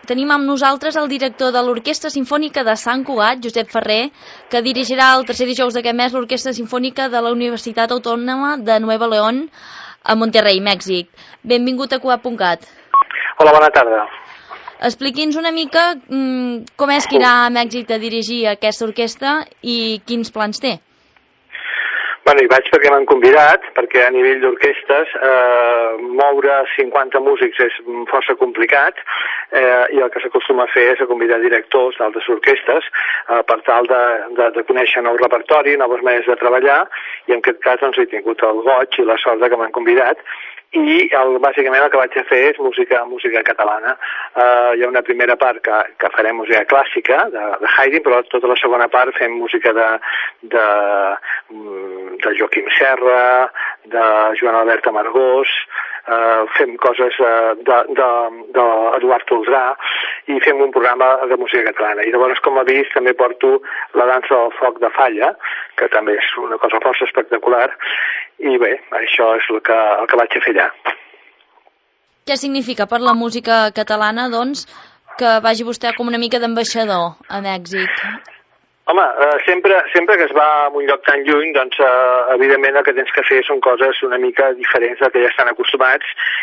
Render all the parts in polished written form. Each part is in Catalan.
tenim amb nosaltres el director de l'Orquestra Simfònica de Sant Cugat, Josep Ferrer, que dirigirà el tercer dijous d'aquest mes l'Orquestra Simfònica de la Universitat Autònoma de Nuevo León a Monterrey, Mèxic. Benvingut a Cugat.cat. Hola, bona tarda. Expliqui'ns una mica com és que irà a Mèxic a dirigir aquesta orquestra i quins plans té. Bueno, hi vaig perquè m'han convidat, perquè a nivell d'orquestres moure 50 músics és força complicat i el que s'acostuma a fer és a convidar directors d'altres orquestres per tal de conèixer nou repertori, noves maneres de treballar, i en aquest cas doncs, he tingut el goig i la sort que m'han convidat. I bàsicament el que vaig a fer és música catalana. Hi ha una primera part que farem música clàssica de Haydn, però tota la segona part fem música de Joaquim Serra, de Joan Albert Amargós, fem coses d'Eduard Toldrà i fem un programa de música catalana. I llavors, com ha vist, també porto la dansa del foc de Falla, que també és una cosa força espectacular, i bé, això és el que vaig a fer allà. Què significa per la música catalana, doncs, que vagi vostè com una mica d'ambaixador a Mèxic? Home, sempre que es va a un lloc tan lluny, doncs, evidentment el que tens que fer són coses una mica diferents del que ja estan acostumats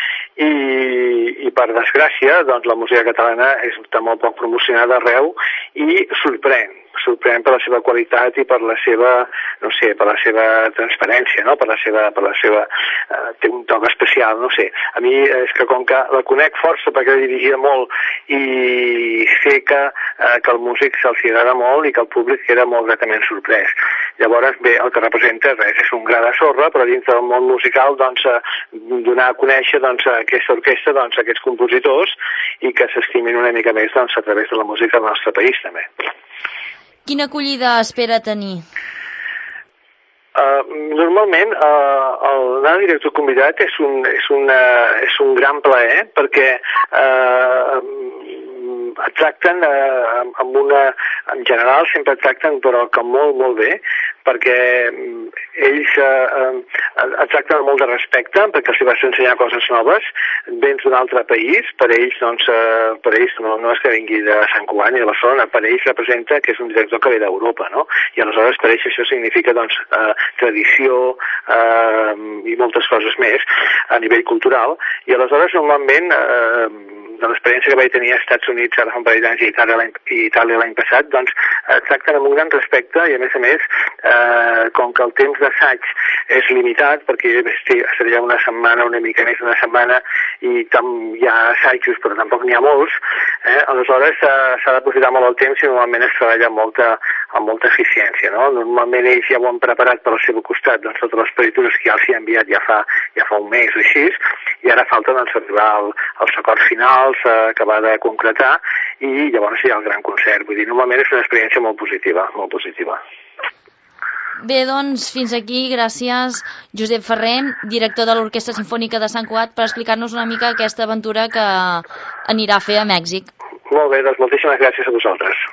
i per desgràcia, doncs, la música catalana està molt poc promocionada arreu i sorprèn per la seva qualitat i per la seva, no sé, per la seva transparència, no? Per la seva té un toc especial, no sé. A mi és que com que la conec força perquè la dirigia molt i sé que el músic se'ls agrada molt i que el públic queda molt gratament sorprès. Llavors, bé, el que representa és un gra de sorra, però dins del món musical, doncs, donar a conèixer, doncs, aquesta orquestra, doncs, aquests compositors i que s'estimin una mica més, doncs, a través de la música del nostre país, també. Quina acollida espera tenir? Normalment anar a director convidat és un gran plaer perquè et tracten en general sempre et tracten però que molt bé, perquè ells et tracten amb molt de respecte perquè els vas ensenyar coses noves, vens d'un altre país, per ells no és que vingui de Sant Cugat ni de Barcelona, per ells representa que és un director que ve d'Europa, no? I aleshores per ells això significa doncs tradició i moltes coses més a nivell cultural, i aleshores normalment de l'experiència que vaig tenir als Estats Units ara fa un parell d'anys i Itàlia l'any passat, doncs tracten amb un gran respecte i a més, com que el temps d'assaig és limitat, perquè seria una setmana, una mica més d'una setmana, i hi ha assajos però tampoc n'hi ha molts, aleshores s'ha d'aprofitar molt el temps i normalment es treballa amb molta eficiència, no? Normalment ells ja ho han preparat per al seu costat, doncs totes les partitures que ja els hi ha enviat ja fa un mes o així, i ara falta doncs arribar als acords finals, acabar de concretar i llavors hi ha el gran concert. Vull dir, normalment és una experiència molt positiva, molt positiva. Bé, doncs, fins aquí. Gràcies, Josep Ferrer, director de l'Orquestra Simfònica de Sant Cugat, per explicar-nos una mica aquesta aventura que anirà a fer a Mèxic. Molt bé, doncs moltíssimes gràcies a vosaltres.